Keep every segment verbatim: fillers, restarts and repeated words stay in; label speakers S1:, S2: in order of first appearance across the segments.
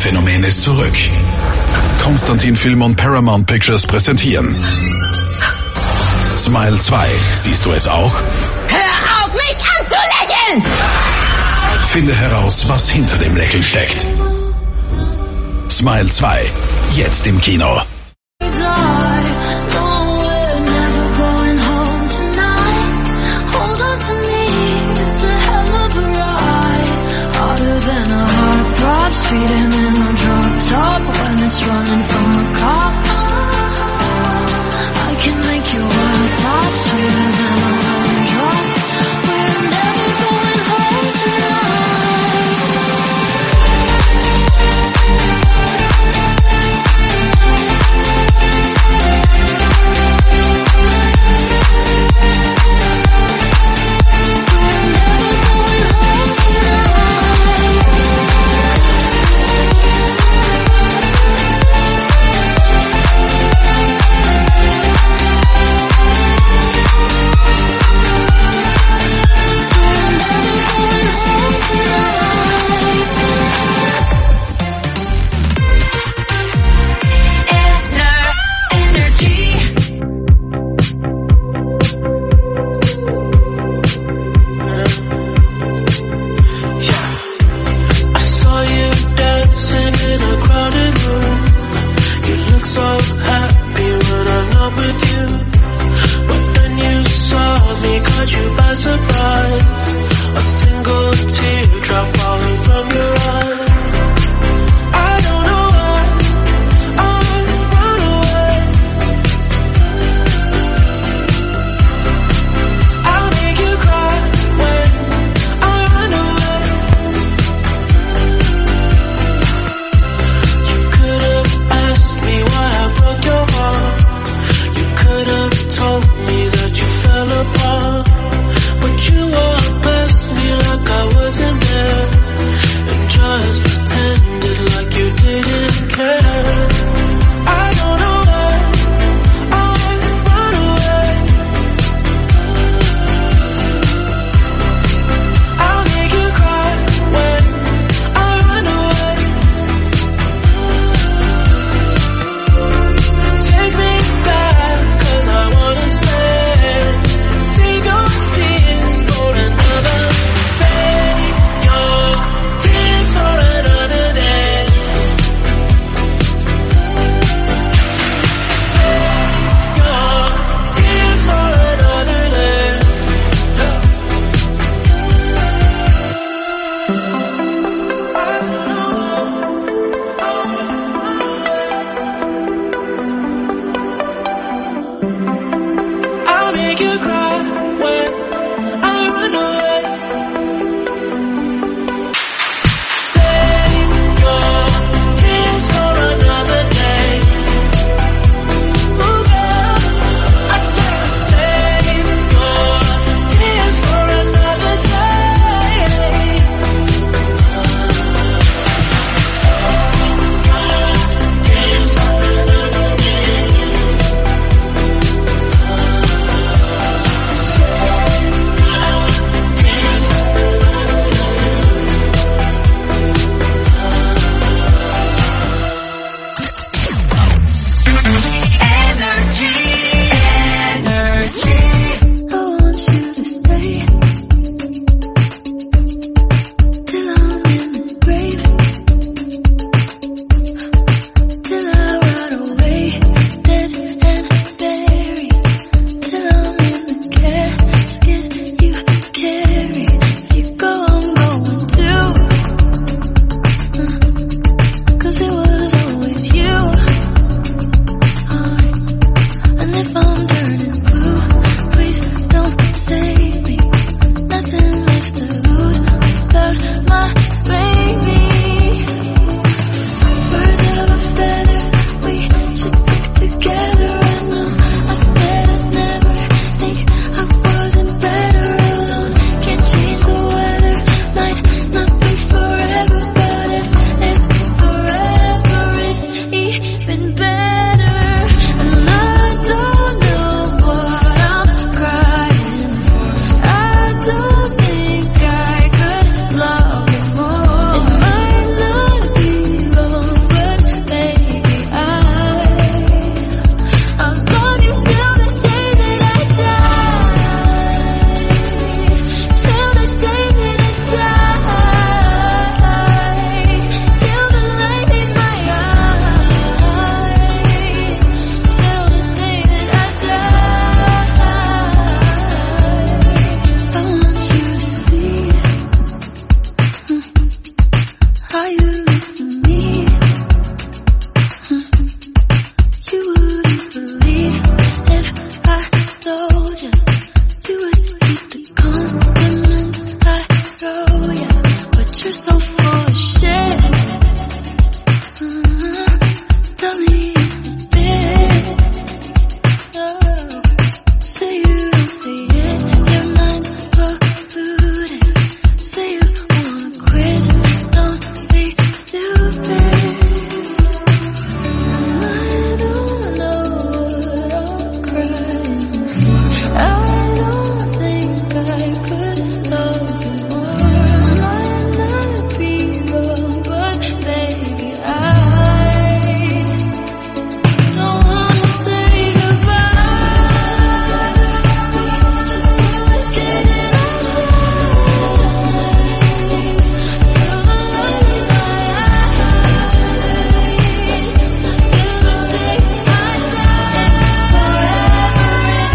S1: Phänomen ist zurück. Konstantin Film und Paramount Pictures präsentieren Smile zwei. Siehst du es auch?
S2: Hör auf, mich anzulächeln!
S1: Finde heraus, was hinter dem Lächeln steckt. Smile zwei. Jetzt im Kino.
S3: Speeding in a drop top when it's running from the cops. I can make your wild thoughts sweeter than a lemon drop. We're never going home how you look to me. You wouldn't believe if I told you. You would hate the compliments I throw you. But you're so full of shit. uh, Tell me it's a bit. Oh, say you don't see it. Your mind's polluted. Say you wanna quit. Don't be stupid. And I don't know what I'm crying for. I don't think I could love you more. I might not be wrong, but baby, I don't wanna say goodbye. Just look at it till the light in my eyes. Till the day I die, forever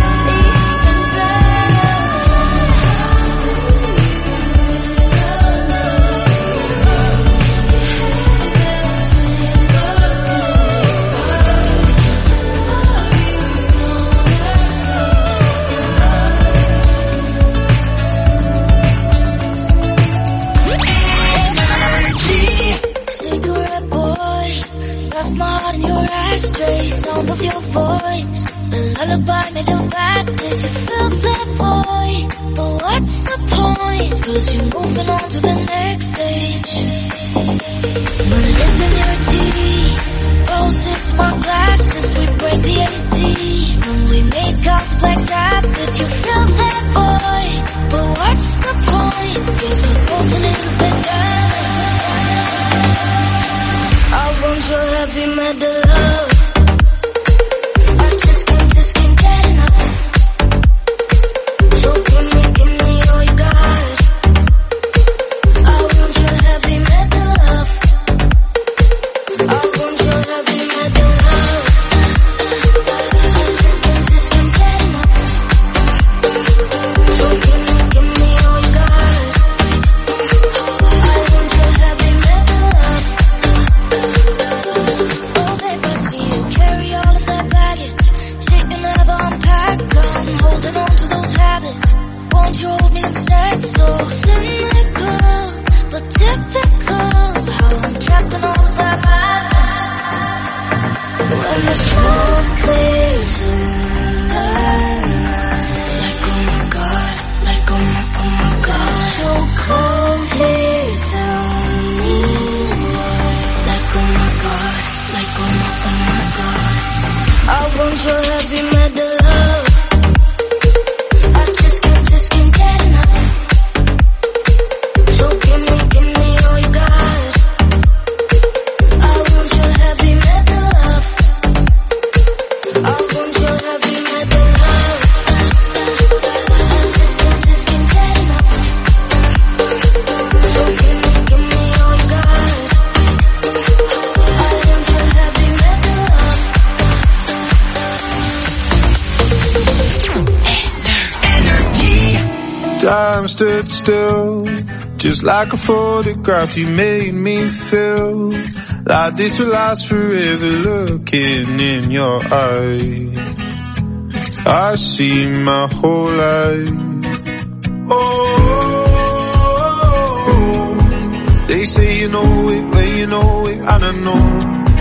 S3: Cigarette boy, left my heart in your ashtray. Sound of your voice, the lullaby made of that. Did you feel that void? But what's the point? Cause you're moving on to the next stage. My lips in your teeth, roses, my glasses, we break the A C. When we make out to Black Sabbath, you feel that void. But what's the point? Cause we're both a little bit down. I want your heavy metal love. I just can't, just can't get enough. So give me, give me all you got. I want your heavy metal love. I want your heavy metal love. I just can't, just can't get enough. So give me, give me all you got. I want your heavy metal love. Oh babe, I see you carry all of that baggage. Shit you never unpack. I'm holding on to those habits. Won't you hold me instead? So cynical, but typical. How I'm trapped in all of that madness. When the smoke clears tonight, like oh my god, like oh my, oh my god. So cold here, tell me why. Like oh my god, like oh my, oh my god. I want your heavy metal love. I just can't, just can't get enough. So give me, give me all you got. I want your heavy metal love. I want your heavy metal love. I just can't, just can't get enough. So give me, give me all you got. I want your heavy metal love.
S4: Time stood still, just like a photograph. You made me feel like this will last forever. Looking in your eyes, I see my whole life. Oh, they say you know it when you know it, and I know.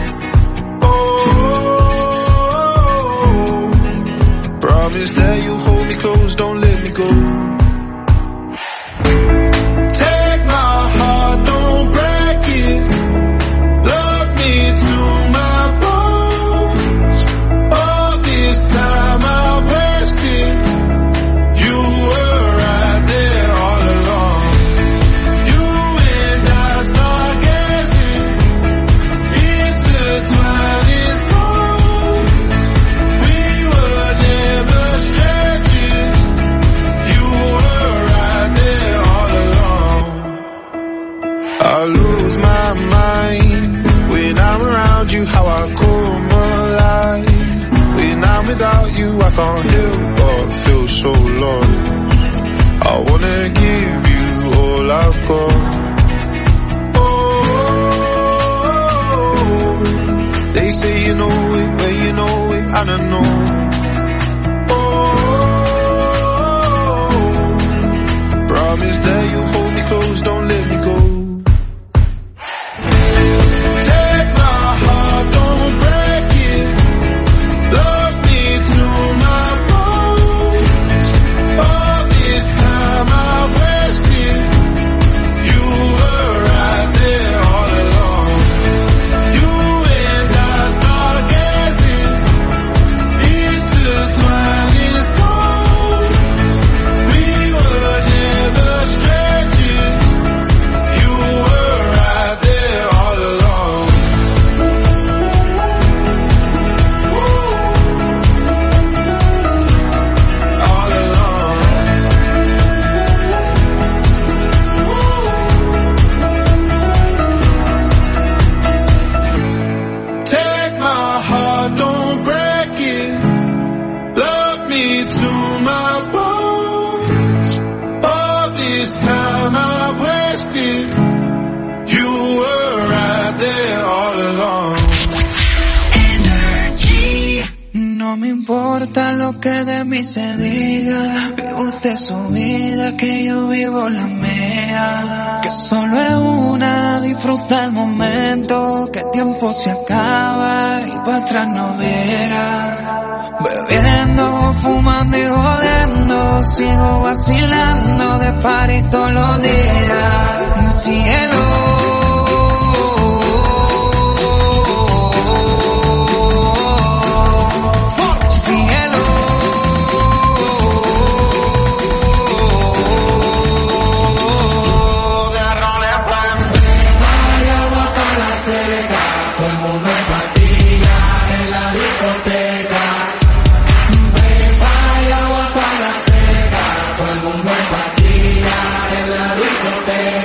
S4: Oh, promise that you'll hold me close, don't let me go. Take my heart, don't break it. Love me to my bones. All this time I've wasted. You were right there all along. You and I start guessing, intertwining stories. We were never strangers. You were right there all along. I lose my mind when I'm around you, how I come alive. When I'm without you, I can't help but feel so lost. I wanna give you all I've got. Oh, you say you know it, when you know it, I don't know. Oh, promise that you hold me close, don't let me go. Take my heart, don't break it. Love me to my bones. All this time I've wasted. You were right there all along. You and I start gazing, intertwining souls. We were never strangers. You were right there all along. All along. Take my heart, don't break it. Love me to my bones. All this time I've wasted. You were right there all along.
S5: No me importa lo que de mí se diga, vive usted su vida, que yo vivo la mía. Que solo es una, disfruta el momento, que el tiempo se acaba y para atrás no verá. Bebiendo, fumando y jodiendo, sigo vacilando de party todos los días. Cielo.
S3: Todo el mundo en patilla en la discoteca.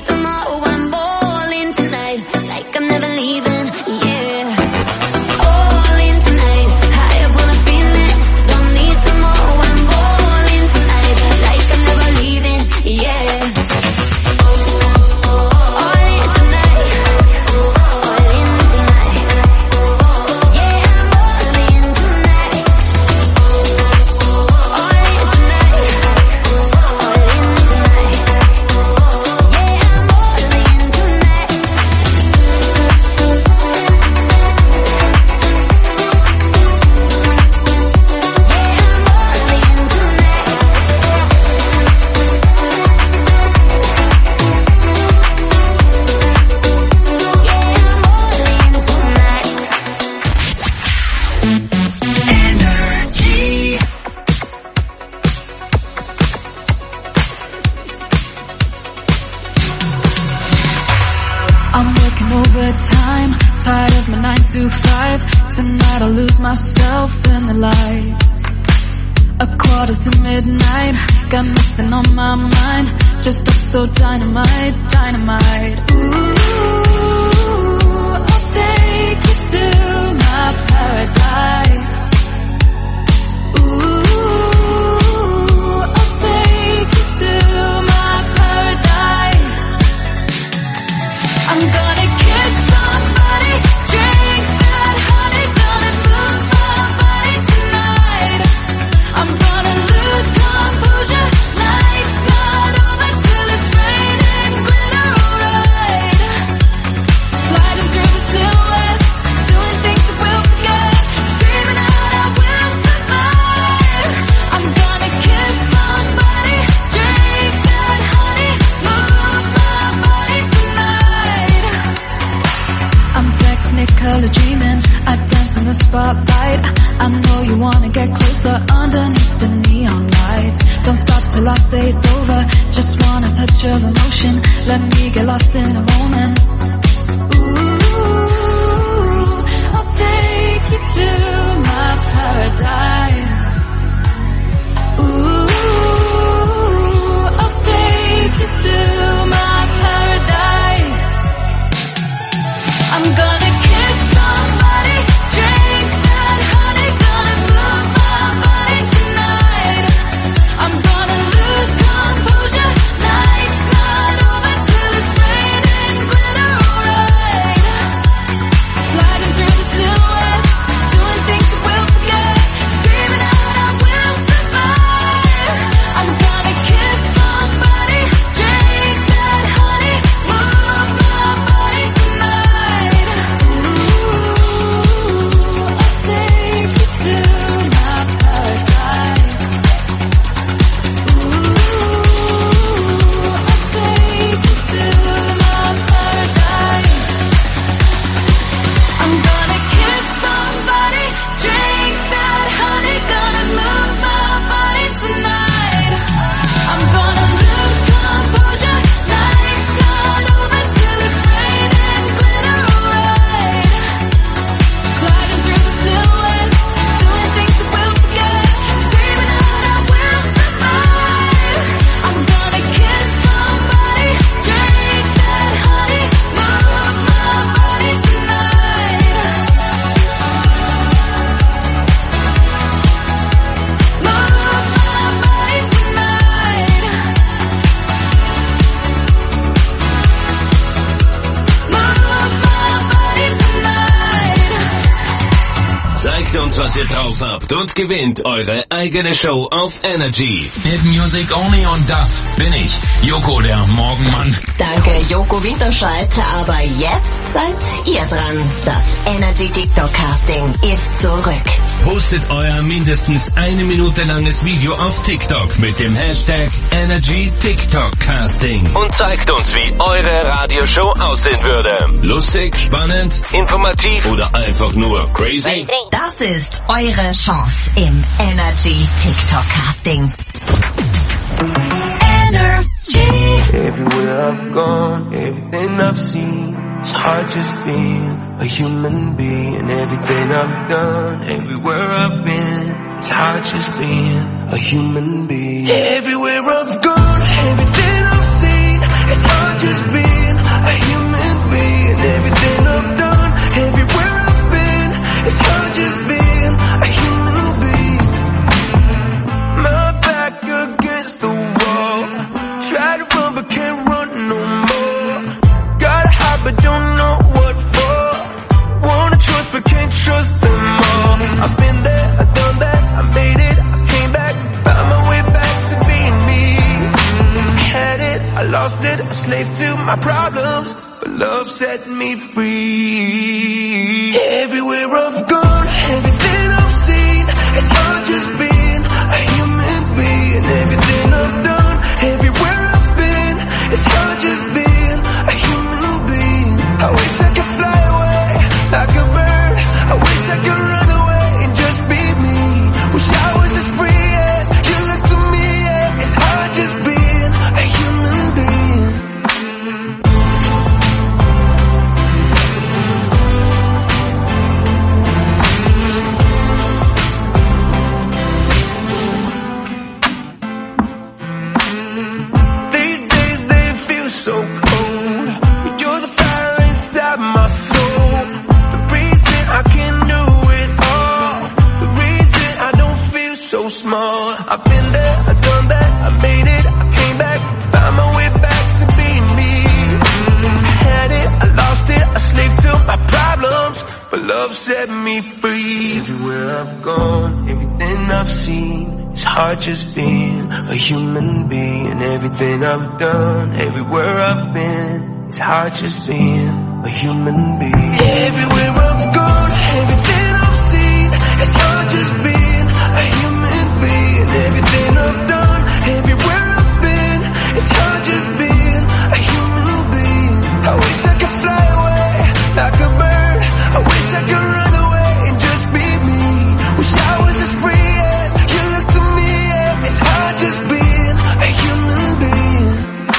S3: need tomorrow, I'm balling tonight, like I'm never leaving, yeah. All in tonight, high up on a feeling. Don't need tomorrow, I'm balling tonight, like I'm never leaving, yeah. All in tonight, all in tonight, yeah, I'm all in tonight. All in tonight, all in tonight, yeah, I'm all in tonight.
S5: I'm working overtime, tired of my nine to five. Tonight I'll lose myself in the lights. A quarter to midnight, got nothing on my mind. Dressed up so dynamite, dynamite. Ooh, I'll take you to my paradise. Ooh, I'll take you to my paradise. I'm gonna kiss somebody, drink that honey, gonna move my body tonight. I'm gonna lose composure, nights not over till it's raining glitter, alright. Sliding through the silhouettes, doing things that we'll forget, screaming out I will survive. I'm gonna kiss somebody, drink that honey, move my body tonight. I'm technically dreaming, I dance in the spotlight. I know you wanna get closer underneath the neon lights. Don't stop till I say it's over, just want a touch of emotion. Let me get lost in the moment. Ooh, I'll take you to my paradise. Ooh, I'll take you to my paradise. I'm gonna kiss somebody, drink that honey, gonna move my body tonight. I'm gonna lose composure, nights not over till it's raining glitter, alright. Sliding through the silhouettes, doing things that we'll forget, screaming out I will survive. I'm gonna kiss somebody, drink that honey, move my body tonight. Ooh, I'll take you to my paradise. Ooh, I'll take you to my paradise. I'm gonna kiss somebody, drink that honey, gonna move my body tonight. I'm gonna lose composure, nights not over till it's raining glitter, alright. Sliding through the silhouettes, doing things that we'll forget, screaming out I will survive. I'm gonna kiss somebody, drink that honey, move my body tonight. Move my body tonight. Move my body tonight.
S6: Zeigt uns, was ihr drauf habt und gewinnt eure eigene Show auf Energy.
S1: Hit Music Only und das bin ich, Joko, der Morgenmann.
S7: Danke, Joko Winterscheid. Aber jetzt seid ihr dran. Das Energy TikTok Casting ist zurück.
S6: Postet euer mindestens eine Minute langes Video auf TikTok mit dem Hashtag Energy TikTok Casting und zeigt uns, wie eure Radioshow aussehen würde. Lustig, spannend, informativ oder einfach nur crazy?
S7: Das ist eure Chance im Energy TikTok Casting. Energy.
S4: Everywhere I've gone, everything I've seen, it's hard just being a human being. Everything I've done, everywhere I've been, it's hard just being a human being. Everywhere I've gone, everything I've seen, it's hard just being
S8: a slave to my problems, but love set me free. Everywhere I've gone, everything I've seen, it's hard just being a human being. Everything I've done, everywhere I've been, it's hard just being a human being. I wish I could fly away like a bird. I wish I could run away and just be me. Wish I was as free as you look to me. Yeah. It's hard just being a human being. These days they feel so cold, but you're the fire inside my soul. The reason I can do it all, the reason I don't feel so small. I've been there, I've done that, I made it, I came back, found my way back to being me. I had it, I lost it, a slave to my problems, but love set me free. Everywhere I've gone, everything I've seen, it's hard just being a human being. Everything I've done, everywhere I've been, it's hard just being a human being. Everywhere I've gone, everything I've seen, it's hard just being a human being. Everything I've done, everywhere I've been, it's hard just being a human being. I wish I could fly away like a bird. I wish I could run away and just be me. Wish I was as free as you look to me. Yeah. It's hard just being a human being.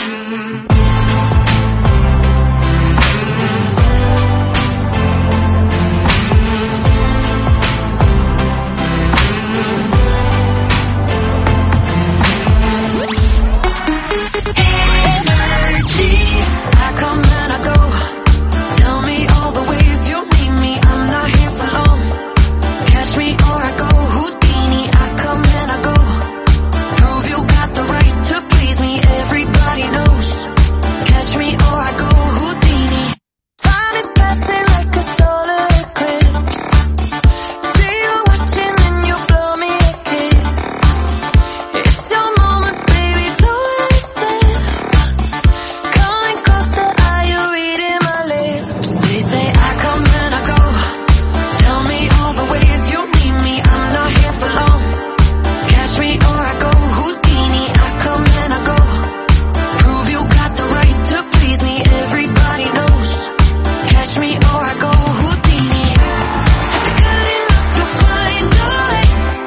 S3: I come and I go. Tell me all the ways you need me. I'm not here for long. Catch me or I go Houdini. I come and I go. Prove you got the right to please me. Everybody knows. Catch me or I go Houdini. Time is passing like a solar eclipse. See you watching and you blow me a kiss. It's your moment, baby, don't let it slip. Coming closer, are you reading my lips? They say I come and I go. Tell me all the ways you need me. I'm not here for long. Catch me or I go Houdini. I come and I go. Prove you got the right to please me. Everybody knows. Catch me or I go Houdini. If you're good enough to find a way,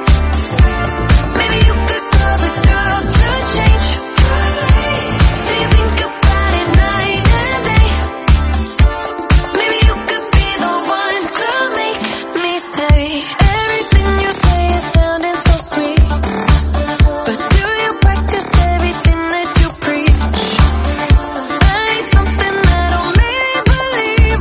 S3: maybe you could cause a girl to change. Do you think about it night and day? Maybe you could be the one to make me stay. Everything you say is sounding so sweet, but do you practice everything that you preach? I need something that'll make me believe.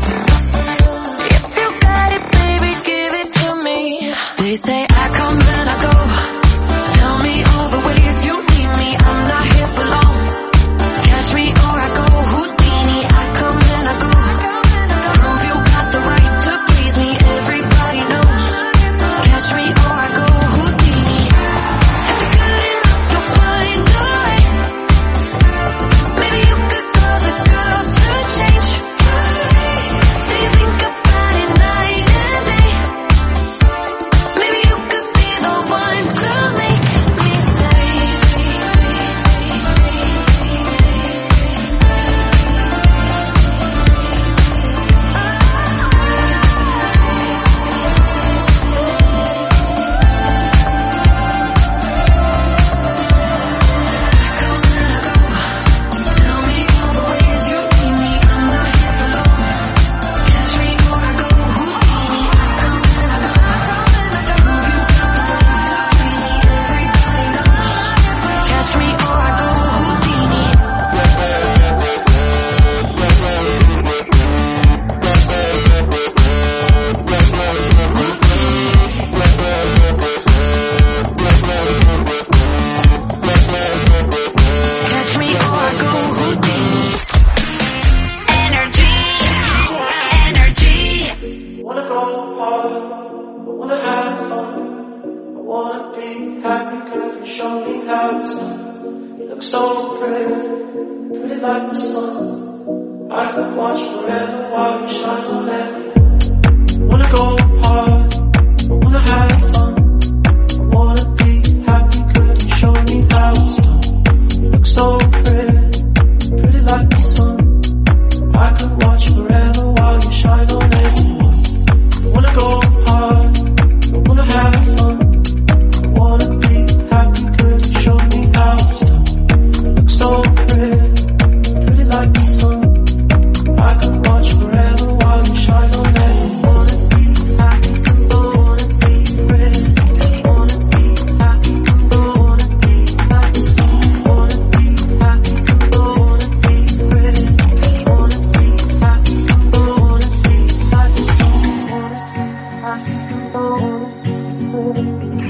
S3: If you got it, baby, give it to me. They say I come and I go. Tell me all the ways you need me. I'm not here for long. Catch me or I go Houdini. I come and I go. Prove you got the right to please me. Everybody knows. Catch me or I go Houdini. If you're good enough to find a way, maybe you could cause a girl to change. Do you think about it night and day? Maybe you could be the one to make me stay. Tell me all the ways you need me. I'm not here for long. Catch me or I go Houdini. I come and I go. Prove you got the right to please me. Everybody knows. Catch me or I go Houdini. Catch me or I go Houdini. Energy, energy.
S8: Wanna go hard, I wanna have fun. I wanna be happy, girl, you show me how it's done.
S9: look so pretty, pretty like the sun. I could watch forever while you shine on it. Wanna go hard, I wanna have fun. I wanna be happy, could you show me how it's done? You look so pretty, pretty like the sun. I could watch forever while you shine on everyone. I wanna go hard, I wanna have fun. I wanna be happy, could you show me how it's done? You look so pretty, pretty like the sun. I could watch forever while you shine on everyone. Wanna be happy, wanna be pretty. Wanna be happy, wanna be like the sun. Wanna be happy, wanna be pretty. Wanna be happy, wanna be like the sun. Wanna be happy, wanna be pretty.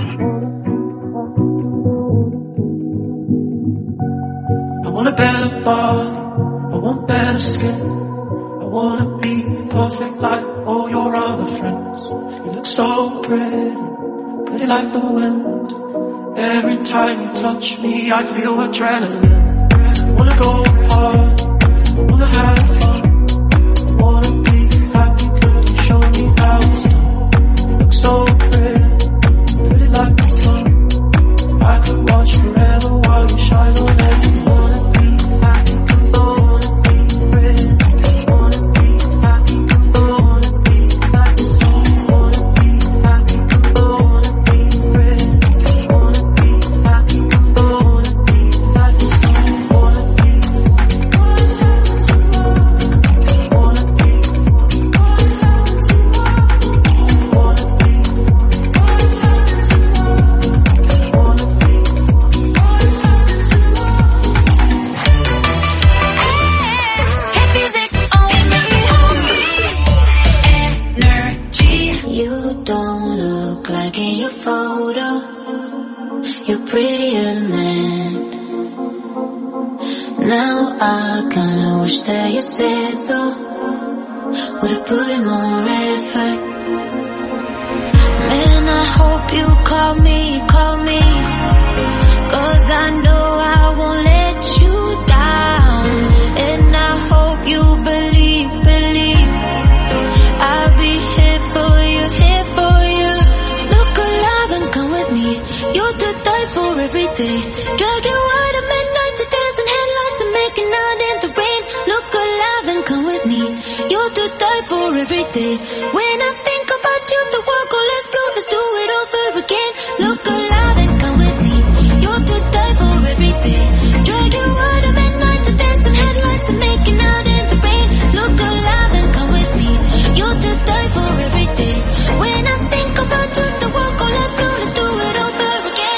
S9: I want a better body, I want better skin. I wanna be perfect like all your other friends. You look so pretty, pretty like the wind. Every time you touch me, I feel adrenaline. Wanna go hard, wanna have fun. Wanna be happy, could you show me how it's done? You look so pretty, pretty like the sun. I could watch forever while you shine on everyone. Wanna be happy, wanna be pretty. Wanna be happy, wanna be like the sun. Wanna be happy, wanna be pretty. Wanna be happy, wanna be like the sun. Wanna be, wanna be, wanna be,
S3: Hit music only. Energy. You don't look like in your photo. You're prettier than that. Now I kinda wish that you said so. Would've put in more effort. Man, I hope you call me, call me. Cause I know I won't let you down. And I hope you believe, believe I'll be here for you, here for you. Look alive and come with me. You're to die for every day. Drag you out at midnight to dance in headlights and making out in the rain. Look alive and come with me. You're to die for every day. When I think about you, the world goes let's blow, let's do it over again. Look alive and come with me. You're to die for every day. Drag you out at midnight to dance in headlights and making out in the rain. Look alive and come with me. You're to die for every day. When I think about you, the world goes let's blow, let's do it over again.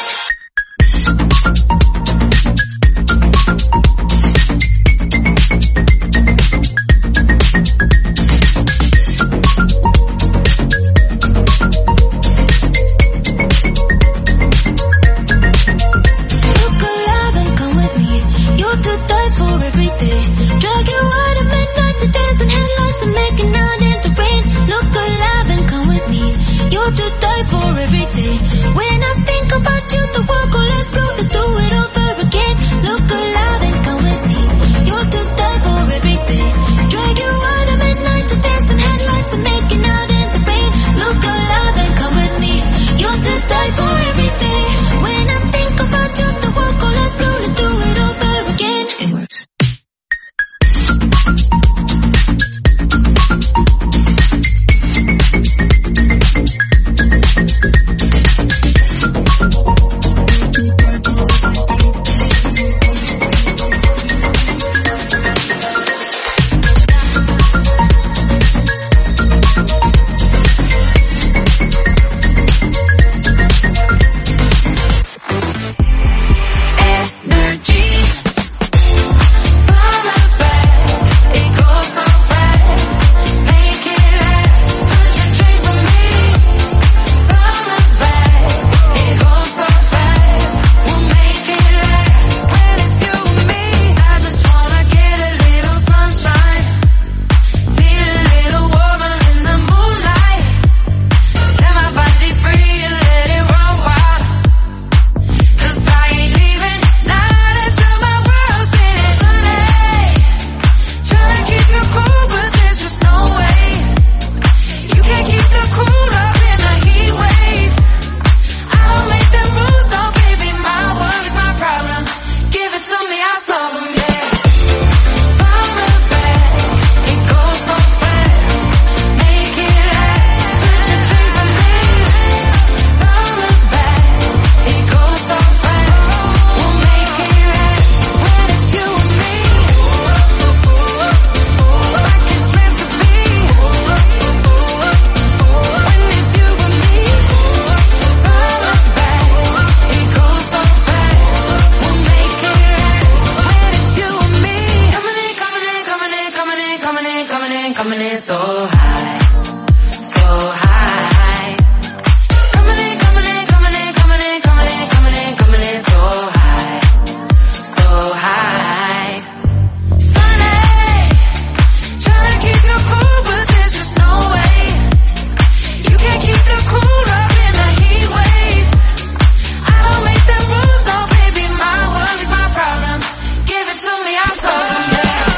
S3: coming in, coming in, coming in so high, so high. Coming in, coming in, coming in, coming in, coming in, coming in, coming in so high, so high. Sunny, trying to keep you cool, but there's just no way. You can't keep the cool up in the heat wave. I don't make the rules, no baby, my worries, my problem. Give it to me, I'll solve them.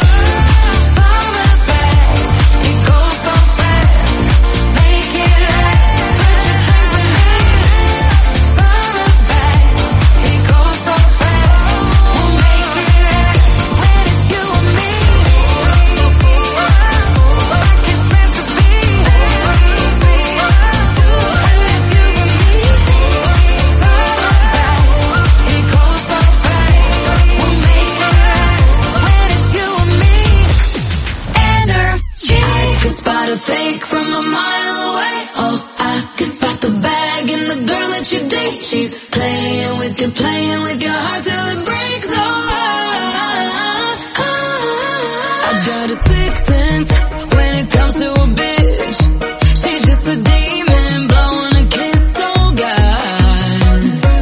S3: Spot a fake from a mile away. Oh, I can spot the bag and the girl that you date. She's playing with you, playing with your heart till it breaks. Oh, I, I, I got a sixth sense when it comes to a bitch. She's just a demon blowing a kiss. Oh God,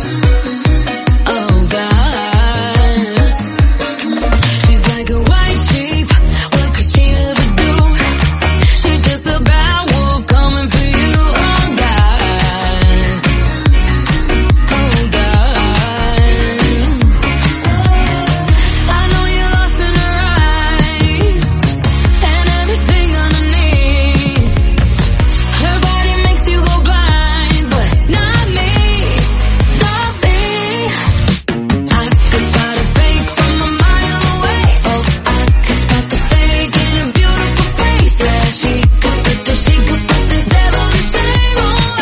S3: oh God. She's like a white sheep. What could she ever do? Just a bad wolf coming for you, oh God, oh God. I know you're lost in her eyes and everything underneath. Her body makes you go blind, but not me, not me. I could spot a fake from a mile away. Oh, I could spot the fake in a beautiful face. Yeah, she she could put the devil to shame. Oh,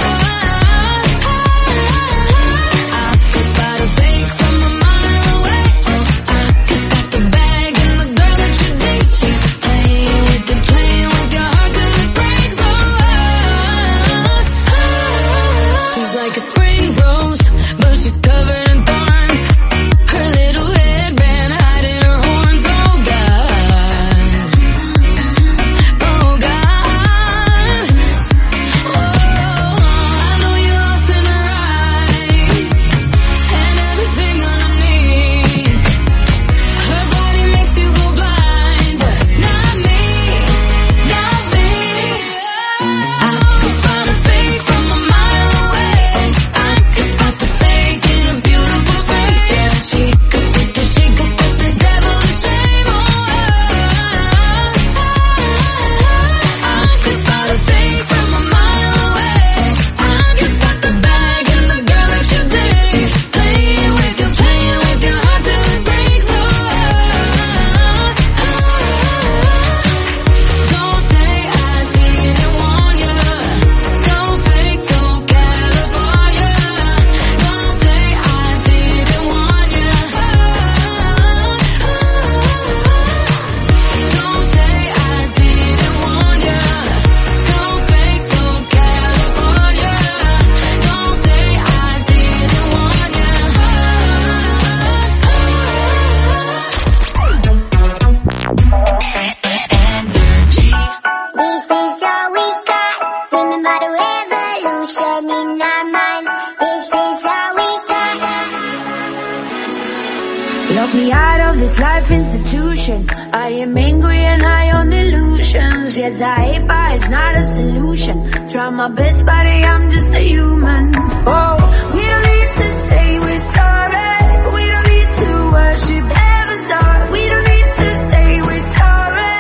S3: I could spot a fake from a mile away. Oh, I could spot the bag and the girl that you date. She's playing with you, playing with your heart till it breaks. Oh, she's like a spring rose, but she's covered in thorns. Her little headband hiding her horns. Oh God, oh God.
S10: Lock me out of this life institution. I am angry and high on illusions. Yes, I hate, but it's not a solution. Try my best, buddy, I'm just a human. Oh, we don't need to say we're sorry. We don't need to worship heaven's heart. We don't need to say we're sorry.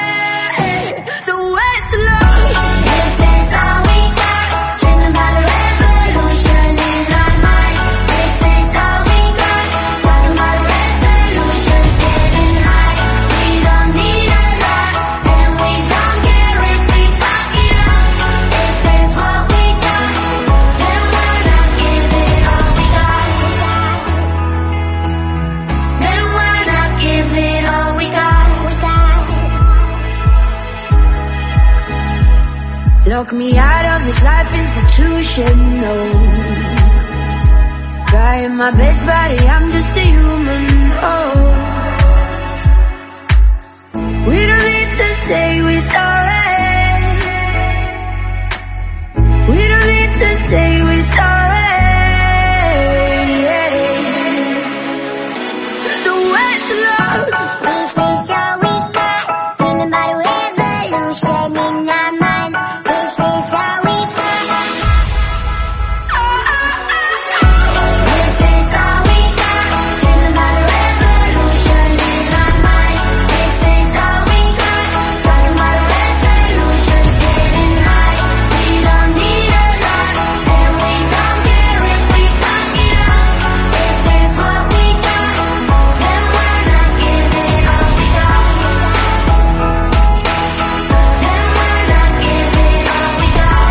S10: So where's the love?
S3: This is all we got. Dreaming about a revolution in our minds. This is all we got. Talking about a resolution, getting high. We don't need a lot, and we don't care if we fuck it up. If it's what we got, then why not give it all we got? Then why not give it all we got?
S10: Lock me out of this life institution, no. Trying my best, buddy, I'm just a human, oh. We don't need to we're sorry. We don't need to say we're sorry. So where's the love?
S3: This is all we got. Dreaming about a revolution in our minds. This is all we got. This is all we got. Dreaming about a revolution in our minds. This is all we got. Talking about a revolution's getting high. We don't need a lot, and we don't care if we fuck it up. If it's what we got, then we're not giving all we got. Then we're not giving all we got.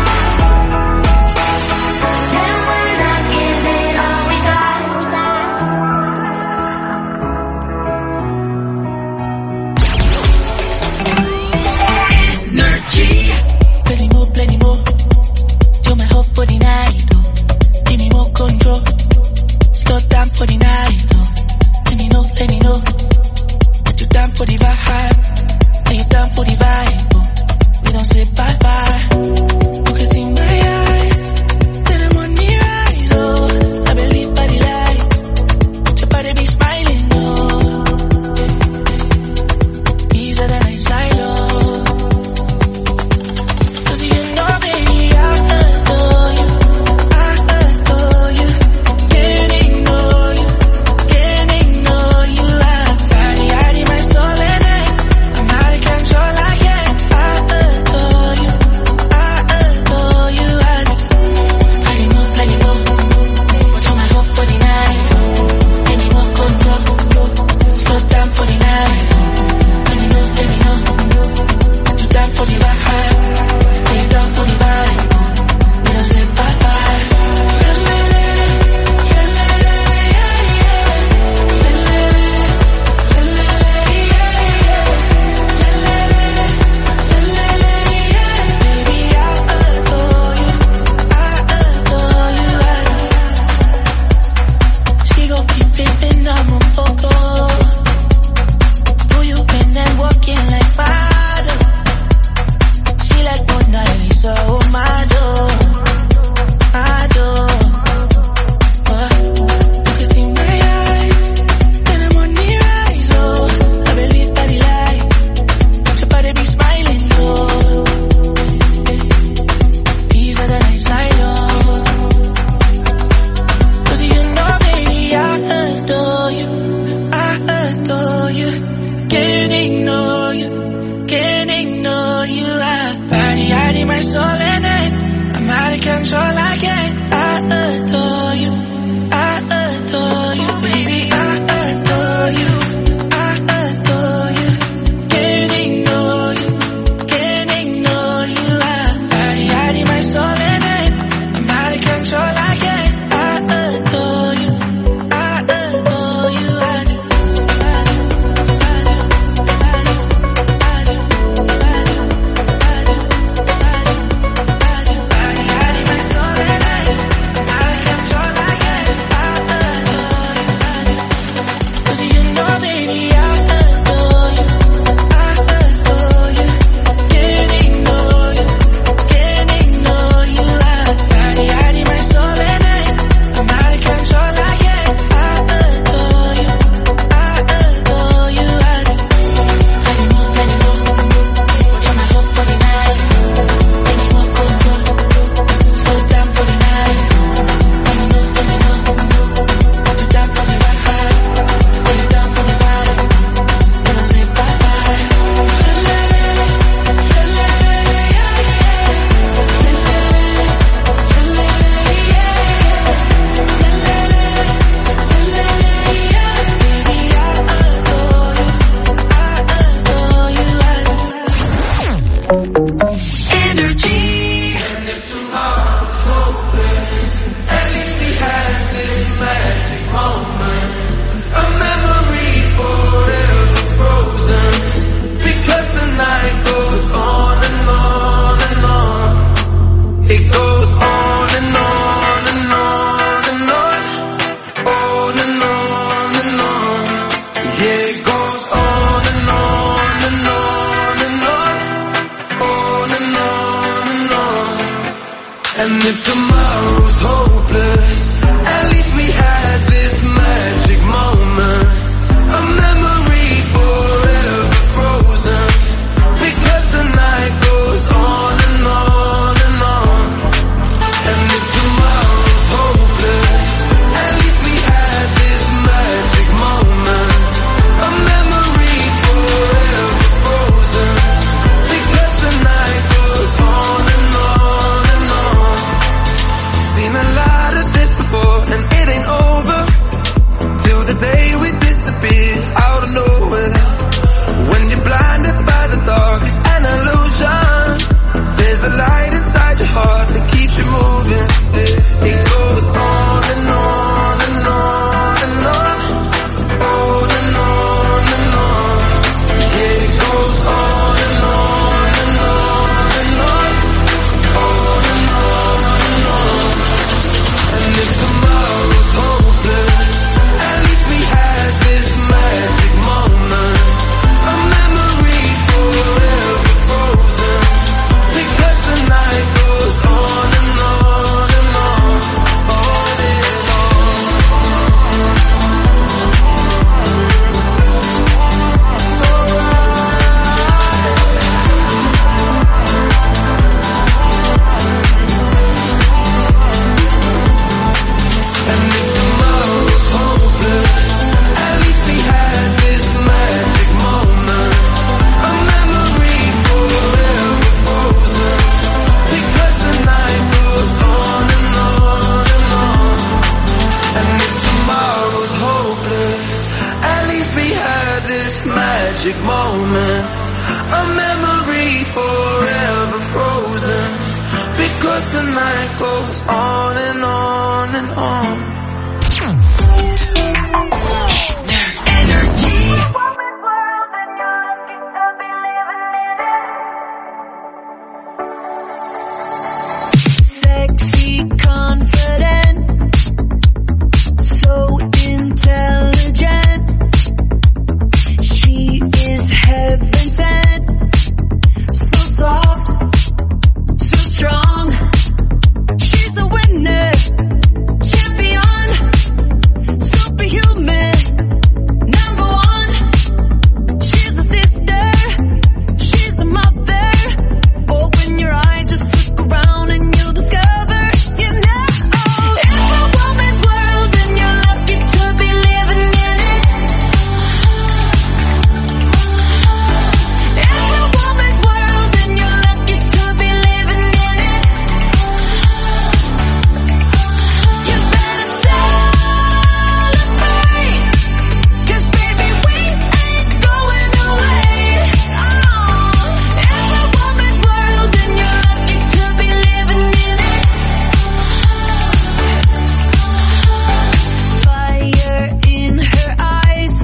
S3: Then we're not giving all we got.
S5: Plenty more, plenty more. You're my hope for the night, oh. Give me more control. Slow down for the night, oh. Let me know, let me know that you're down for the vibe. Are you down for the vibe, oh. We don't say bye-bye. You can see my eyes, let the money rise, oh. I believe by the light, your body be smiling, oh. These are the nights I love. Cause you know, baby, I adore you. I adore you. Can't ignore you. Can't ignore you. I body out in my soul and I, I'm out of control again. I adore you. I adore you. I plenty more, plenty more. But you're my hope for the night. Give me more control. Slow down for the night. Let me know, let me know that you're down for the vibe. Are you down for the vibe? We don't say bye-bye. Baby, I adore you. I adore you. She gon' keep pimpin', I'm a poco. Do you been and walking like water? She like Mona Lisa, oh my door, my door. Uh, you can see my eyes, let the money rise, oh. I believe that the light, your body be smiling, oh. These are the nights I love. Cause you know, baby, I adore you. I adore you. Can't ignore you. Can't ignore you. I body out in my soul and I, I'm out of control again. I adore you. I adore you, baby. I adore you. I adore you. Can't ignore you. Can't ignore you. I body out in my soul and I, I'm out of control again. I adore you. I adore you. I do. Cause you know, baby, I adore you. I adore you. Can't ignore you. Can't ignore you. I body out in my soul and I, I'm out of control again. I adore you. I adore you. I do. Plenty more, plenty more. You're my hope for the night. Plenty more control. Slow down for the night. Let me know, let me know that you're down for the vibe. Are you down for the vibe? We don't say bye-bye. Baby, I adore you. I adore you. I Energy.
S4: And if tomorrow was hopeless, at least we had this magic moment. A memory forever frozen. Because the night goes on and on and on. It goes on and on and on and on. On and on and on. Yeah, it goes on and on and on and on.
S8: And if tomorrow's hopeless, at least we had this magic moment, a memory forever frozen, because the night goes on and on and on. And if tomorrow's hopeless, at least we had this magic moment, a memory forever frozen, because the night goes on and on and on. Seen a lot of this before, and it ain't over till the day we disappear out of nowhere. When you're blinded by the dark, it's an illusion. There's a light inside your heart that keeps you moving. It goes on and on and on and on, on and on and on. Yeah, it goes on and on and on and on, on and on and on. And if tomorrow's hopeless, at least we had this magic moment, a memory forever frozen, because the night goes on and on and on, on and on. So And if tomorrow's hopeless, at least we had this magic moment, a memory forever frozen, because the night goes on and on and on. And if tomorrow's hopeless, at least we had this magic moment, a memory forever frozen, because the night goes on and on and on.
S5: Sexy, confident, so intelligent. She is heaven sent, so soft, so strong. She's a winner, champion, superhuman, number one. She's a sister, she's a mother. Open your eyes, just look around and you'll discover, you know, it's a woman's world and you're lucky to be living in it. It's a woman's world and you're lucky to be living in it. You better celebrate, 'cause baby we ain't going away. Oh, it's a woman's world and you're lucky to be living in it. Fire in her eyes,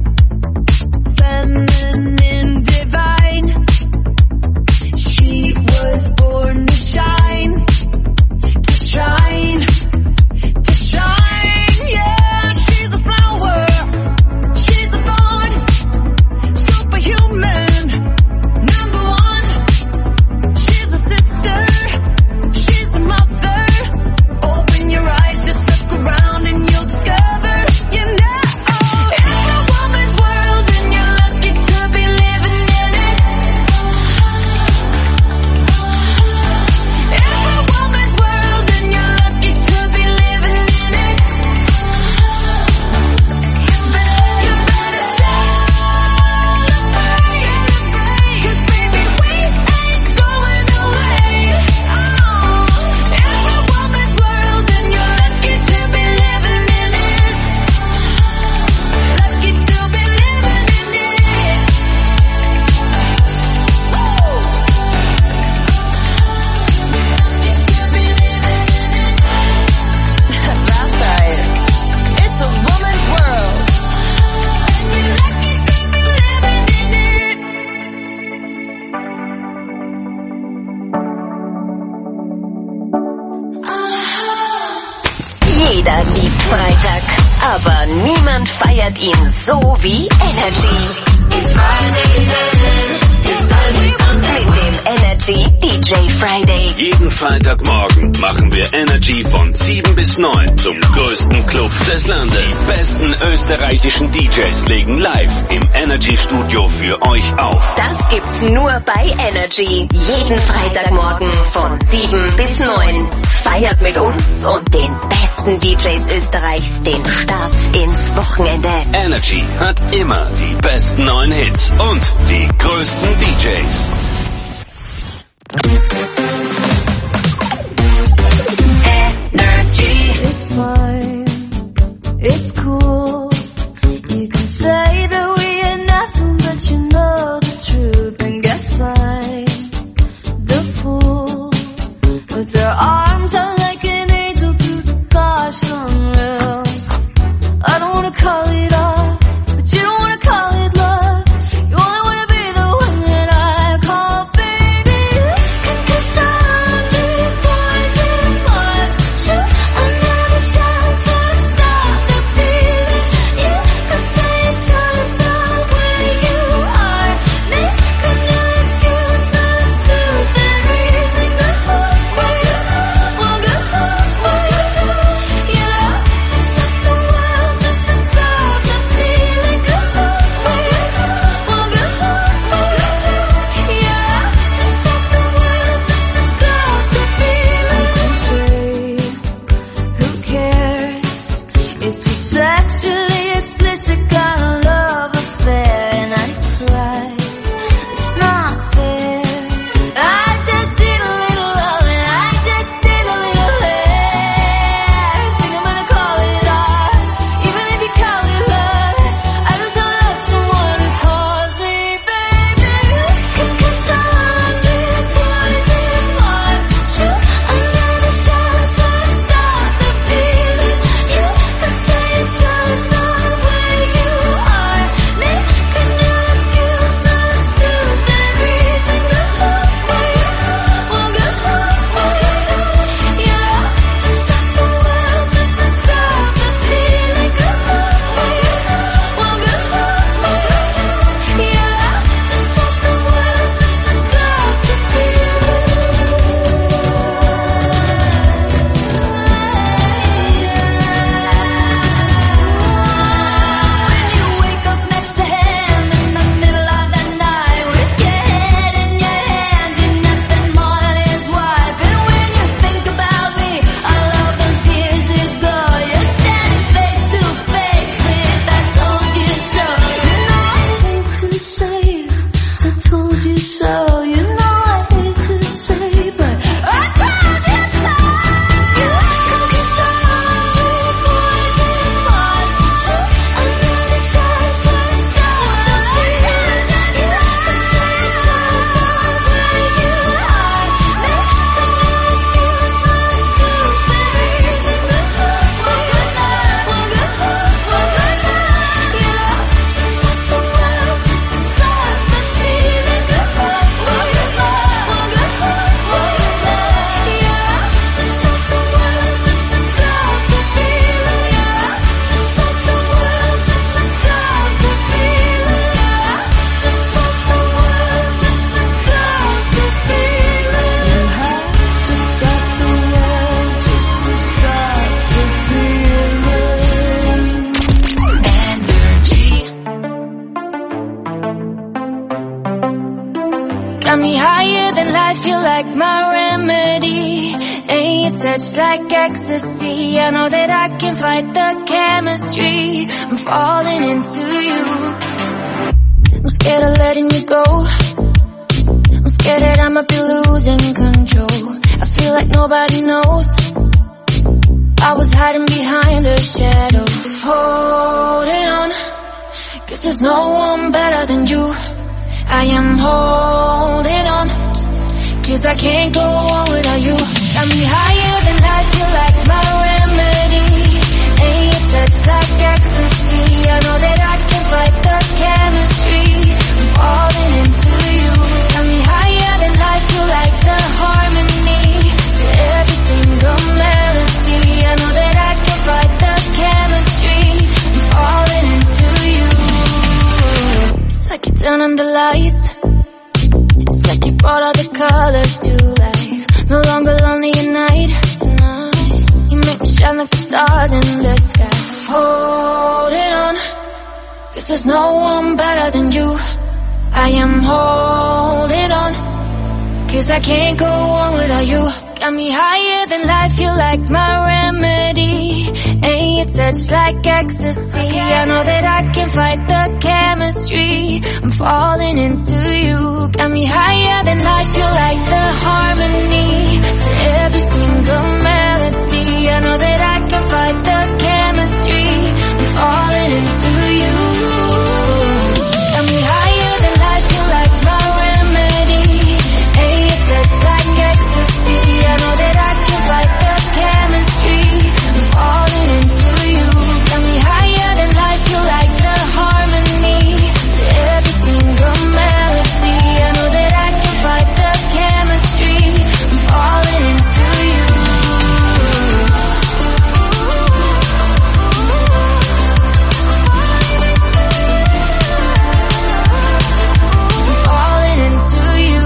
S5: feminine, divine. She was born to shine, to shine, to shine. Yeah, she's a flower, she's a thorn, superhuman, number one. She's a sister, she's a mother. Open your eyes, just look around and you'll discover, you know, it's a woman's world and you're lucky to be living in it. It's a woman's world and you're lucky to be living in it. You better, you better celebrate, 'cause baby we ain't going away. Oh, it's a woman's world and you're lucky to be living in it. Lucky to be living in it. Woo! Lucky to be living in it. That's right. It's a woman's world and you're lucky to be living in it.
S7: Jeder liebt Freitag, aber niemand feiert ihn so wie Energy.
S2: It's Friday then, it's Sunday, Sunday.
S7: Mit dem Energy D J Friday.
S6: Jeden Freitagmorgen machen wir Energy von sieben bis neun zum größten Club des Landes. Die besten österreichischen D Js legen live im Energy Studio für euch auf.
S7: Das gibt's nur bei Energy. Jeden Freitagmorgen von sieben bis neun. Feiert mit uns und den besten D Js Österreichs den Start ins Wochenende.
S6: Energy hat immer die besten neuen Hits und die größten D Js.
S10: Energy. It's fine, it's cool. You can say that we are nothing, but you know the truth. And guess I'm the fool. With their arms out like an angel through the gosh unreal. I don't wanna call it off, but you don't wanna call it love. You only wanna be the one that I call baby. Concussion, poison bars. Shoot another shot to stop the feeling. You could say it's just the way you are. Make a new excuse, no stupid reason. Go home, where you wanna go home, where you yeah, to stop the world, just to stop the feeling. Go home, where you wanna go home, where you yeah, to stop the world, just to stop the feeling. Who cares? It's so sexually explicit, got a love affair, and I cry. It's not fair. I just need a little love, and I just need a little hair. Think I'm gonna call it art, even if you call it love. I just don't love someone who calls me baby. Concussion, poison bars. Shoot another shot to stop the feeling. You could say it's just the way you are. Make a new excuse, no stupid reason. Go home, where you wanna go home, where you yeah, to stop the world, just to stop the feeling. Go home, where you wanna go home, where you yeah, to stop the world, just to stop the When you wake up next to him in the middle of the night with your head in your hands, you're nothing more than his wife. And when you think about me, all of those years ago, you're standing face to face with I told you so. You know I hate to say I told you so. You know I hate to say, but I told you so. You concussion, poison bars. Shoot another shot to stop the feeling. You could say it's just the way you are. Make a new excuse, no stupid reason. Go home, where you wanna go home, where you yeah, to stop the world, just to stop the feeling. Go home, where you wanna go home, where you yeah, to stop the world, just to stop the feeling. Yeah, to stop the world, just to stop the feeling. Yeah, to stop the world, just to stop the feeling. You have to stop the world, just to stop the feeling. Energy. Got me higher than life, you like my remedy. Ain't your touch like ecstasy. I know that I can fight the chemistry. I'm falling into you. I'm scared of letting you go. I'm scared that I might be losing control. I feel like nobody knows. I was hiding behind the shadows, holding on, 'cause there's no one better than you. I am holding on, 'cause I can't go on without you. Got me higher than life, you like my remedy. Ain't your touch like ecstasy. I know that I can fight the chemistry. I'm falling into you. Got me higher than life, you like the harmony to every single melody. I know that I can fight the chemistry. I'm falling into you. It's like you turn on the lights. It's like you brought all the colors to life.
S3: no longer lonely at night. You make me shine like the stars in the sky. Holding on, 'cause there's no one better than you. I am holding on, 'cause I can't go on without you. Got me higher than life, you're like my remedy. And your touch like ecstasy. I know that I can fight the chemistry. I'm falling into you. Got me higher than life, you're like the harmony to every single melody. I know that I can fight the chemistry. I'm falling into you. Got me higher than life, you're like my remedy. And your touch like ecstasy. I know that I can fight the chemistry. I'm falling into you. Got me higher than life, you're like the harmony to every single melody. I know that I can fight the chemistry. I'm falling into you. I'm falling into you.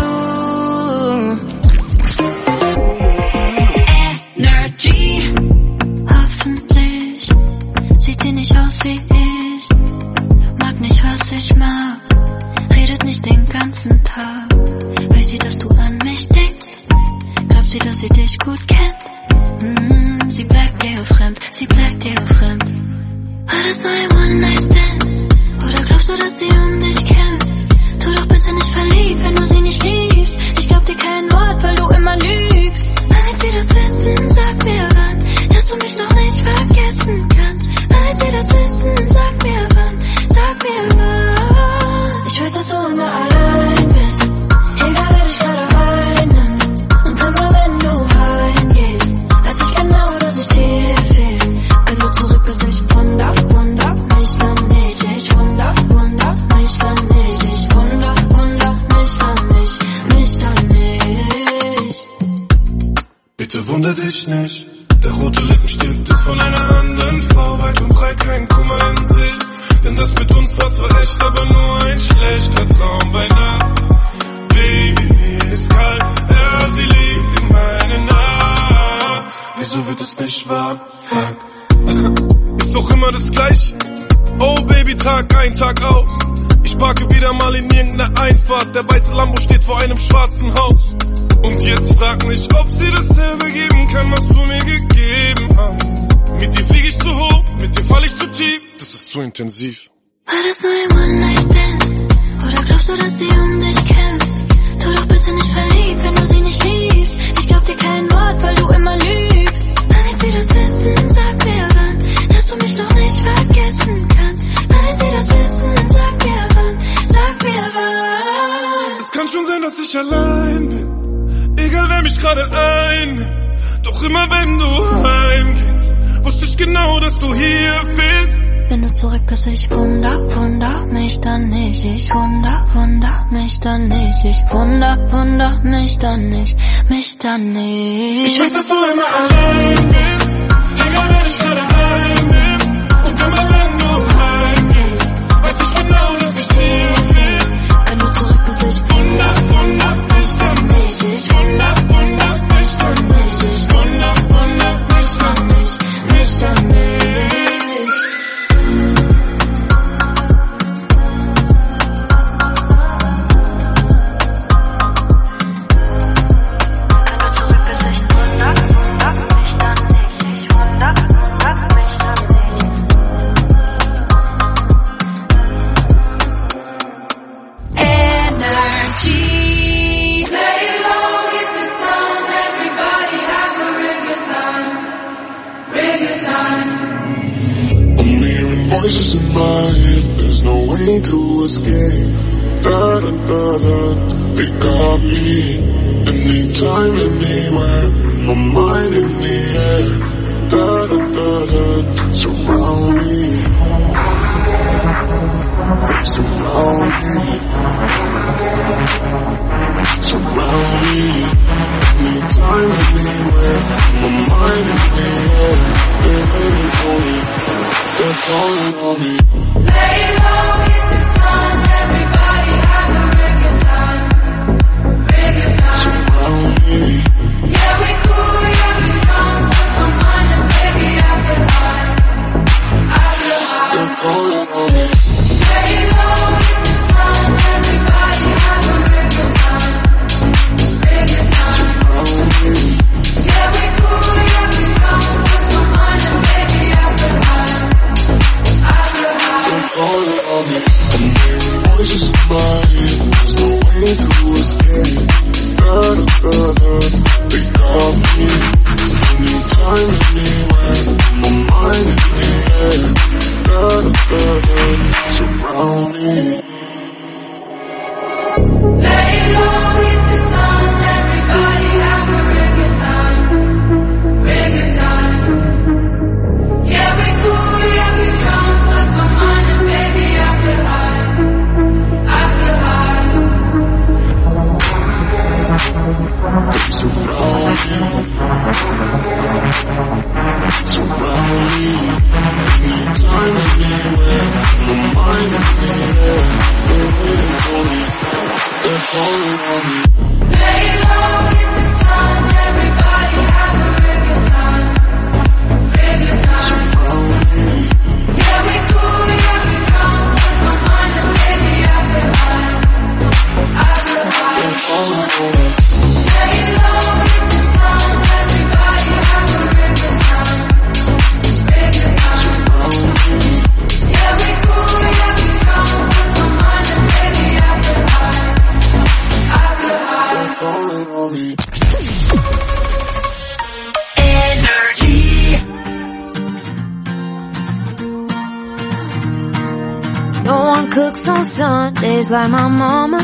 S10: Energy. Hoffentlich sieht sie nicht aus wie ich. Mag nicht, was ich mag. Redet nicht den ganzen Tag. Weiß sie, dass du an mich denkst? Glaubt sie, dass sie dich gut kennt? Mm, sie bleibt dir fremd, sie bleibt dir fremd. War das nur ein One-Night-Stand? Oder glaubst du, dass sie um dich kämpft? Tu doch bitte nicht verliebt, wenn du sie nicht liebst. Ich glaub dir kein Wort, weil du immer lügst. Wann wird sie das wissen? Sag mir wann, dass du mich noch nicht vergessen kannst. Wann wird sie das wissen? Sag mir wann, sag mir wann. Ich weiß, dass du immer allein bist. Egal, wer dich gerade einnimmt. Und immer wenn du heimgehst, weiß ich genau, dass ich dir fehl. Wenn du zurück bist, ich wunder, wunder mich dann nicht. Ich wunder, wunder mich dann nicht. Ich wunder, wunder mich dann nicht. Mich dann nicht.
S4: Bitte wunder dich nicht. Der rote Lippenstift ist von einer anderen Frau. Weit und breit kein Kummer in sich. Denn das mit uns war zwar echt, aber nur ein schlechter Traum bei Nacht. Baby, mir ist kalt, ja, sie liegt in meinen Armen. Wieso wird es nicht wahr? Fuck. Ist doch immer das Gleiche. Oh Baby, Tag ein, Tag aus. Ich parke wieder mal in irgendeiner Einfahrt. Der weiße Lambo steht vor einem schwarzen Haus. Und jetzt frag mich, ob sie dasselbe geben kann, was du mir gegeben hast. Mit dir flieg ich zu hoch, mit dir fall ich zu tief. Das ist zu intensiv.
S10: War das nur ein One-Night-Stand? Oder glaubst du, dass sie um dich kämpft? Tu doch bitte nicht verliebt, wenn du sie nicht liebst. Ich glaub dir kein Wort, weil du immer lügst. Wann wird sie das wissen? Sag mir wann, dass du mich noch nicht vergessen kannst. Wann wird sie das wissen? Sag mir wann, sag mir wann.
S4: Es kann schon sein, dass ich allein bin. Egal wer mich gerade einnimmt. Doch immer wenn du heimgehst, wusste ich genau, dass du hier bist.
S10: Wenn du zurück bist, ich wunder, wunder mich dann nicht. Ich wunder, wunder mich dann nicht. Ich wunder, wunder mich dann nicht. Mich dann nicht.
S4: Ich weiß, dass du immer allein bist. Egal wer dich gerade einnimmt. Und immer wenn du heimgehst, weiß ich genau, dass ich dir will.
S10: Wenn du zurück bist, ich wunder, wunder mich dann nicht. Ich wunder, wunder mich dann nicht. Ich wunder, wunder mich dann nicht. Mich dann nicht.
S4: Voices in my head, there's no way to escape. Da da da da, they got me. Anytime, anywhere, my mind in the air. Da da da da, surround me. They surround me. Surround me. Anytime, anywhere, my mind in the air. They're waiting for me. They're calling on me.
S2: Lay low, hit the sun, everybody have a real good time. Real good time.
S4: Surround me.
S2: Yeah.
S4: They got me anytime, anywhere. My mind in the air. Surround me.
S2: Lay low with the sun, everybody have a real good time, real good time. Yeah, we cool, yeah, we drunk, lost my mind and baby I feel high, I feel high.
S4: Surround me, surround me, anytime, anywhere. My mind in the air, they're waiting for me, they're calling on me.
S2: Lay low with the sun, everybody have a real good time, real good time.
S4: Surround me,
S2: Yeah, we cool, yeah, we drunk, lost my mind and baby I feel high, I feel high.
S4: they're calling on me.
S2: Lay low with the sun, everybody have a real good time, real good time.
S4: Surround me,
S2: Yeah, we cool, yeah, we drunk, lost my mind and baby I feel high, I feel high.
S4: they're calling on me.
S10: No one cooks on Sundays like my mama.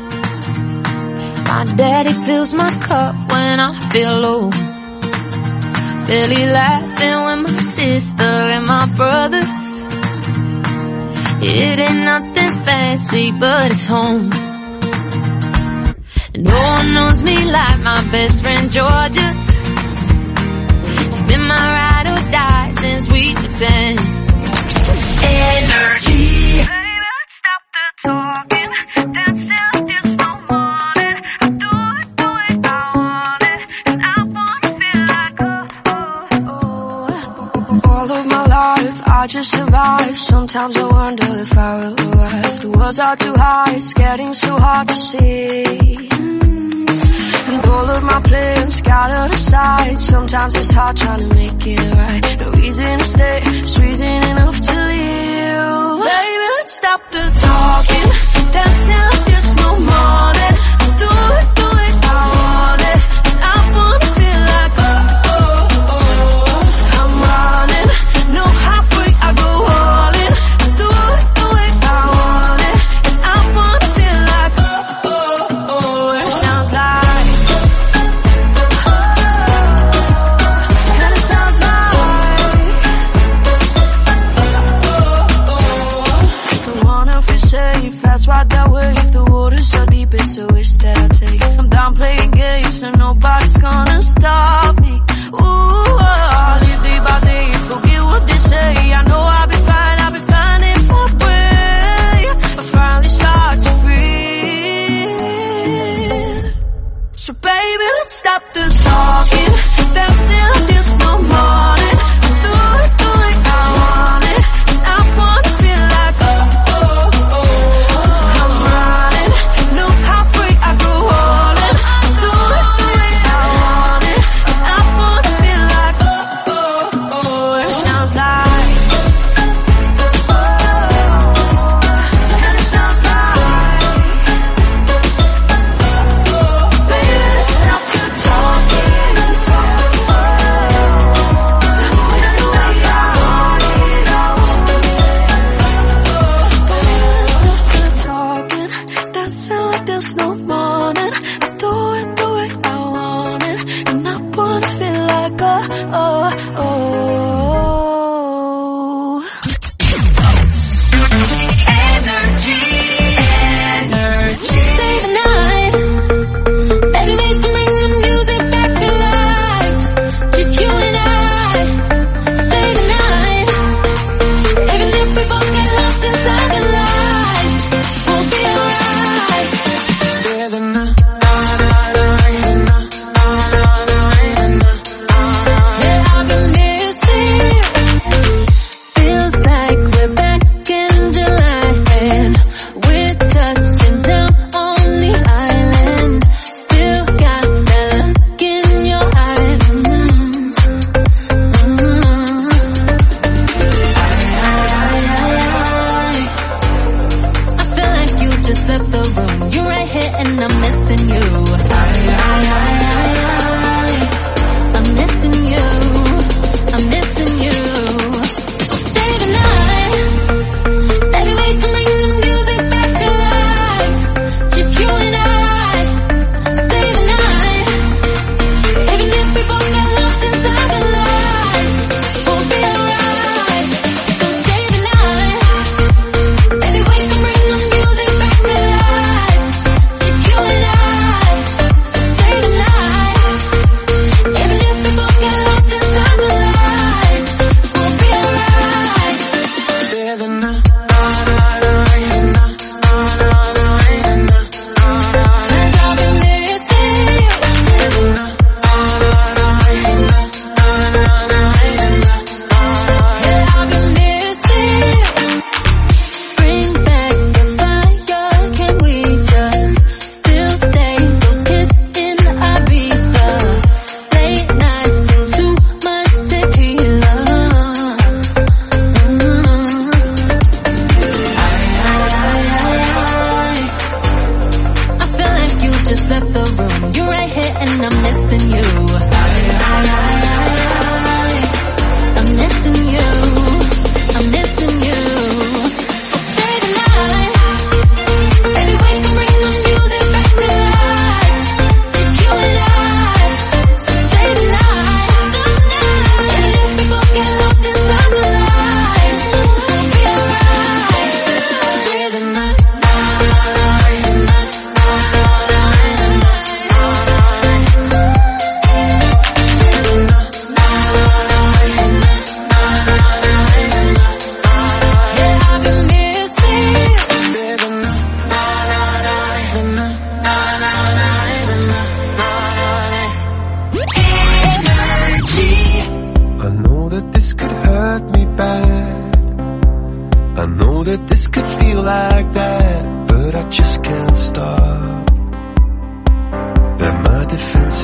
S10: My daddy fills my cup when I feel low. Barely laughing with my sister and my brothers. It ain't nothing fancy, but it's home. And no one knows me like my best friend Georgia. She's been my ride or die since we were ten. Energy. Baby, let's stop the talking. Dance till there's no morning. I do it, do it, I want it. And I wanna feel like oh, oh, oh.
S5: All of my life, I just survive. Sometimes I wonder if I will arrive. The world's are too high, it's getting so hard to see. And all of my plans scattered aside. Sometimes it's hard trying to make it right. No reason to stay, it's reason enough to leave. Baby, let's stop the talking. Dance till there's no morning. Do it, do it, I want it. And I wanna feel like oh, oh, oh. I'm running, no halfway, I go all in. Do it, do it, I want it. And I wanna feel like oh, oh, oh. And it sounds like and it sounds like don't wanna feel safe, that's right that way. If the water's so deep, it's a risk that I take. I'm done playing games, so nobody's gonna stop me. Ooh, oh, I live day by day, forget what they say. I know I'll be fine, I'll be fine in my way. I finally start to breathe. So baby, let's stop the talking. Dance till there's no morning. Do it, do it, I want it. And I wanna feel like oh, oh, oh. I'm running, no halfway, I go all in. Do it, do it, I want it. And I wanna feel like oh, oh, oh. And it sounds like and it sounds like baby, let's stop the talking.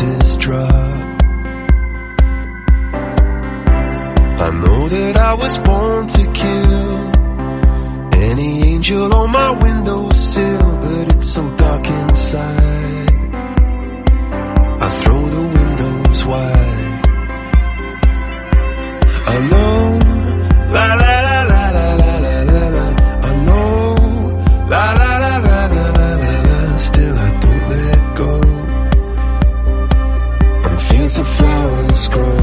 S11: defenses drop. I know that I was born to kill. Any angel on my windowsill, but it's so dark inside. I throw the windows wide. I know, la la la la la la la la la. I know, la la la la la la la la. Still I don't let go. On fields of flowers grow.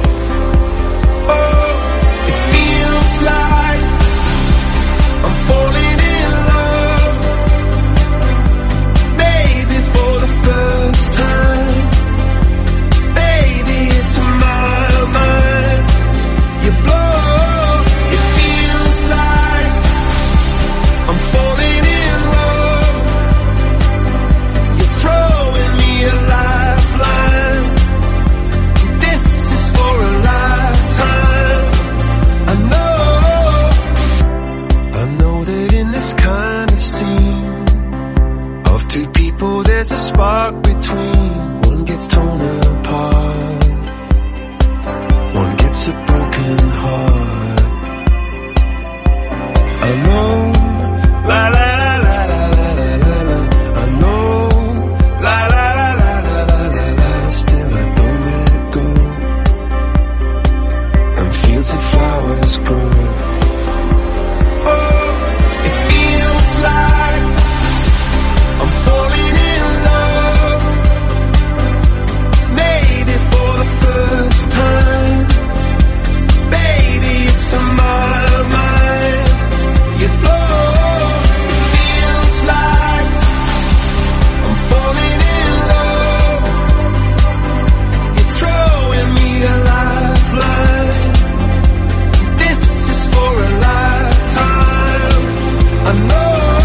S11: Oh, it feels like I'm falling in love. Maybe for the first time. Baby, it's in my mind. You blow. It feels like I'm falling in love. You're throwing me a lifeline. This is for a lifetime. I know, I know that in this kind of scene of two people there's a spark between. One gets torn apart, one gets a broken heart. I know, la la la la la la la la. I know, la la la la la la la la. Still I don't let go. And fields of flowers grow. Oh, it feels like I'm falling in love. Maybe for the first time. Baby, it's in my mind. You blow. It feels like I'm falling in love. You're throwing me a lifeline. This is for a lifetime. I know.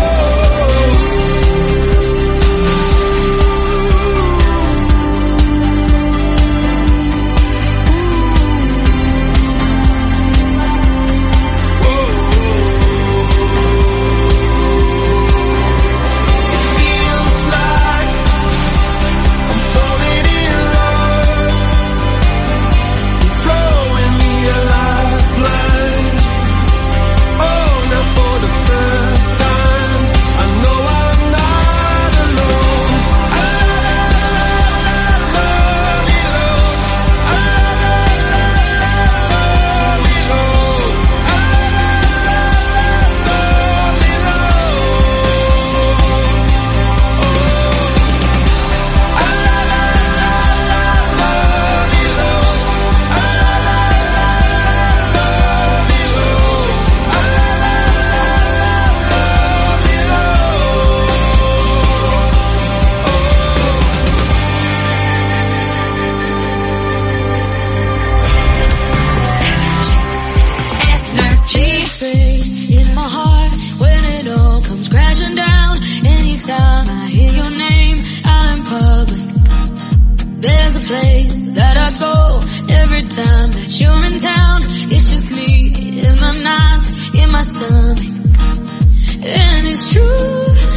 S11: Feels like I'm falling in love. You're throwing me a lifeline. Oh, now for the first time, I know I'm not alone. I love you, Lord. I love you, Lord. I love you,
S10: Energy space in my heart when it all comes crashing down. Anytime I hear your name out in public, there's a place that I go every time that you're in town. It's just me in my nights, in my stomach, and it's true.